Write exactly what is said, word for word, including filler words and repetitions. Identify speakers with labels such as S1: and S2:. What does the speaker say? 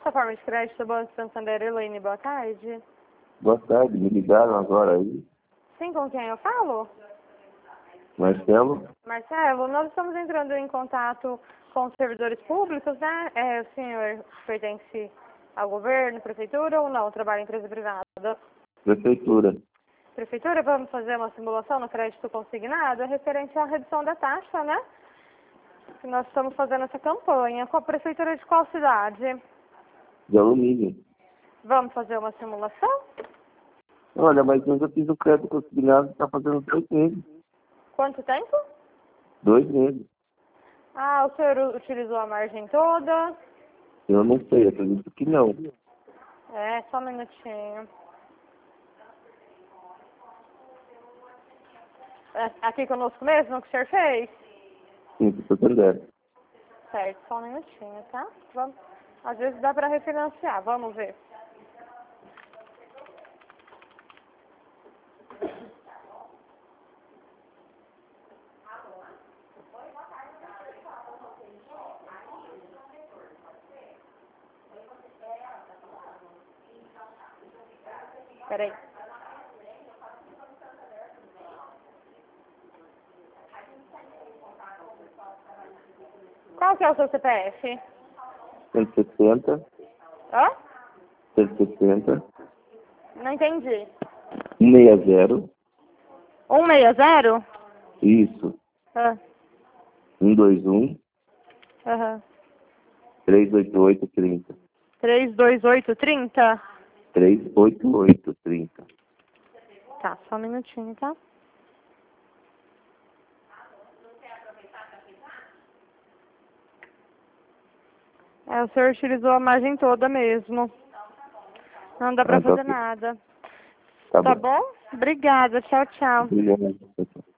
S1: plataforma de crédito Banco Santander, Elaine, boa tarde.
S2: Boa tarde, me ligaram agora aí.
S1: Sim, com quem eu falo?
S2: Marcelo?
S1: Marcelo, nós estamos entrando em contato com os servidores públicos, né? É, o senhor pertence ao governo, prefeitura ou não? Trabalha em empresa privada?
S2: Prefeitura.
S1: Prefeitura, vamos fazer uma simulação no crédito consignado referente à redução da taxa, né? Que nós estamos fazendo essa campanha. Com a prefeitura de qual cidade?
S2: De alumínio.
S1: Vamos fazer uma simulação?
S2: Olha, mas eu já fiz o crédito consignado, está fazendo dois meses.
S1: Quanto tempo?
S2: Dois meses.
S1: Ah, o senhor utilizou a margem toda?
S2: Eu não sei, acredito que não.
S1: É, só um minutinho. É, aqui conosco mesmo, que o senhor fez?
S2: Sim, se Santander.
S1: Certo, só um minutinho, tá? Vamos. Às vezes dá para refinanciar, vamos ver. Peraí. Qual que é o seu C P F?
S2: cento e sessenta.
S1: Hã?
S2: cento e sessenta.
S1: Não entendi.
S2: cento e sessenta.
S1: um seis zero?
S2: Isso.
S1: Ah,
S2: cento e vinte e um.
S1: aham.
S2: trezentos e oitenta e oito, trinta.
S1: três dois oito trinta?
S2: trezentos e oitenta e oito, trinta.
S1: Tá, só um minutinho, tá? É, o senhor utilizou a margem toda mesmo. Não dá pra
S2: Ah, tá
S1: fazer
S2: ok.
S1: nada.
S2: Tá
S1: Tá
S2: bom.
S1: bom? Obrigada. Tchau, tchau.
S2: Obrigado.